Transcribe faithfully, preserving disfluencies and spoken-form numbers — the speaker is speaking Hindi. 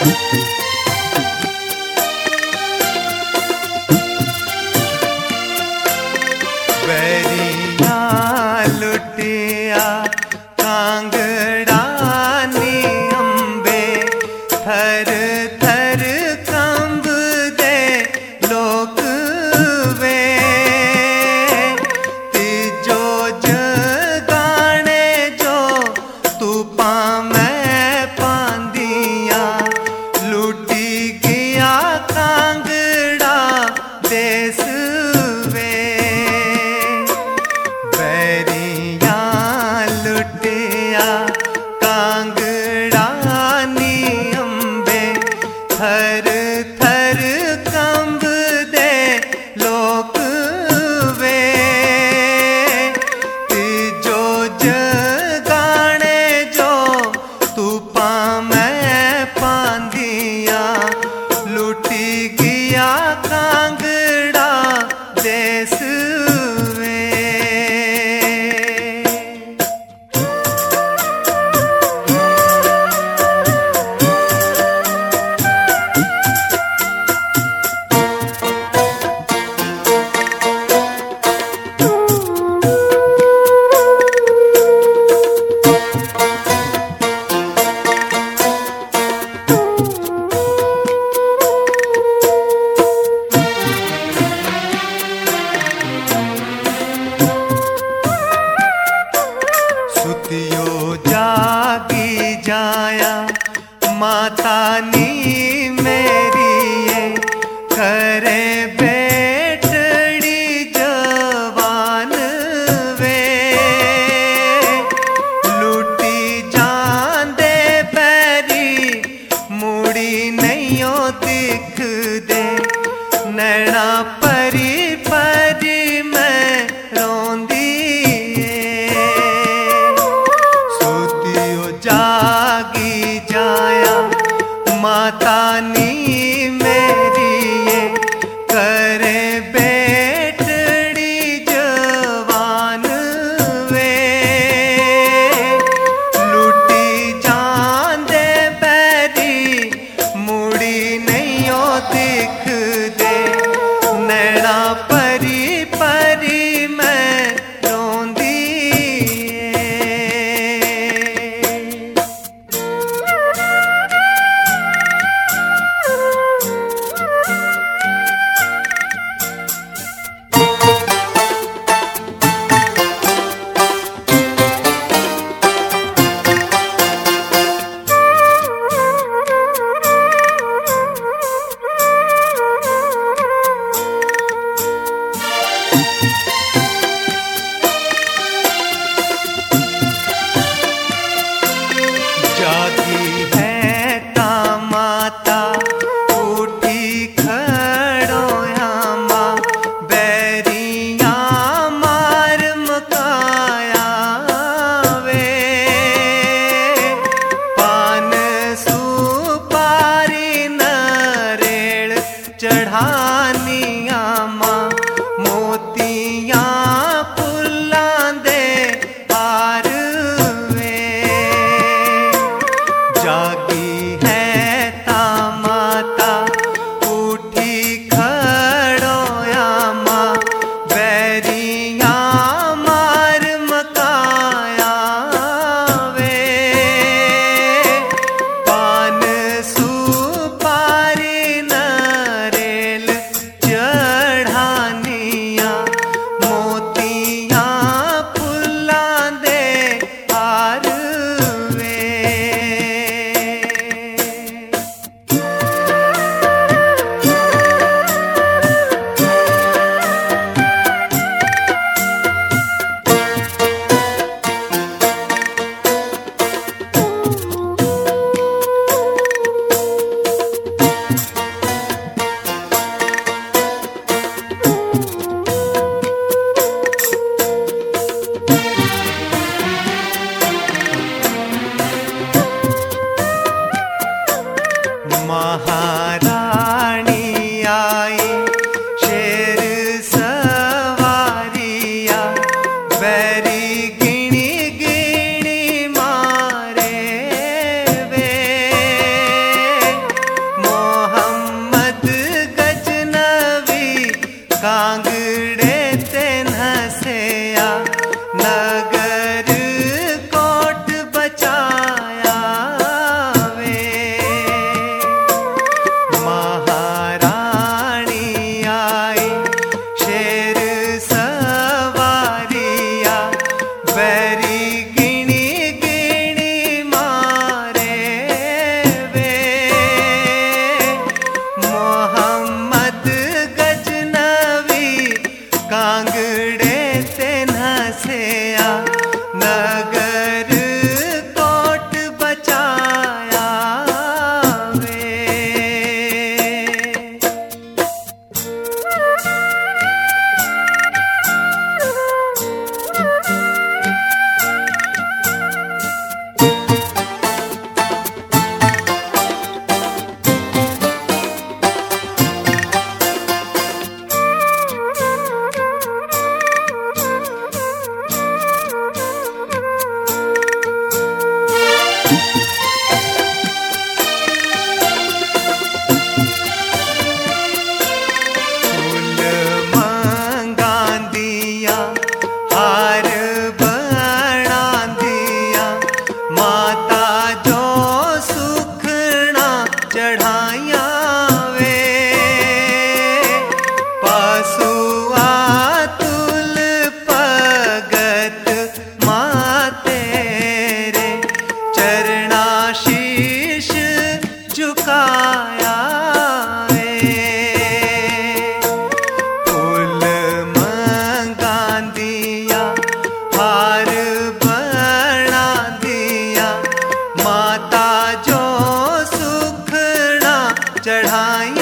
बैरिया लुटिया कांगड़ा नी अम्बे थर थर कंब दे लोक वे तिजो जगाने जो तू पामै पांदिया लुटी गया कांगड़ा देस वे बैरिया लुटिया कांगड़ा नी अम्बे थर थर कंब दे लोक वे तिजो जगाने जो तू पामै पांदिया लुटी गया कांगड़ा देस वे। सुतियो जागी जाया माता नी मेरी ये करे बेटड़ी जवान वे लुटी जांदे बैरी मुड़ी नैयो दिख दे नैना परी परी मैं रोंदी जागी जाया माता नी मेरी ये करे बेटड़ी जवान वे लुटी जांदे बैरी मुड़ी नैयो दिख दे नैना परी परी मैं रोंदी। जागी है ता माता उठी खड़ो यामा बैरिया मार मकाया वे पान सुपारी नरेड़ चढ़ानिया माँ मोतिया फुल्लां दे हार वे जागी है ता माता उठी खड़ो यामा बैरिया मार मकाया वे पान सुपारी नरेल चढ़ानिया मोतिया फुल्लां दे हार वे। महारानी आई शेर सवारिया बैरी गिणी गिणी मारे वे माता जो सुखना चढ़ाई